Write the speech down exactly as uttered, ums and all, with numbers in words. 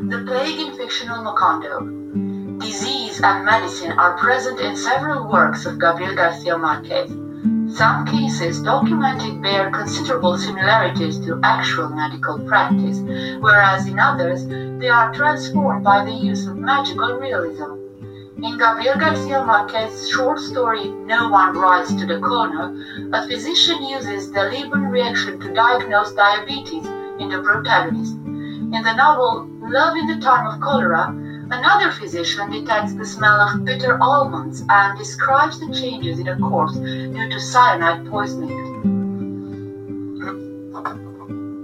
The plague in fictional Macondo. Disease and medicine are present in several works of Gabriel Garcia Marquez. Some cases documented bear considerable similarities to actual medical practice, whereas in others they are transformed by the use of magical realism. In Gabriel Garcia Marquez's short story No One Rides to the Corner, a physician uses the Leber reaction to diagnose diabetes in the protagonist. In the novel Love in the Time of Cholera, another physician detects the smell of bitter almonds and describes the changes in a corpse due to cyanide poisoning.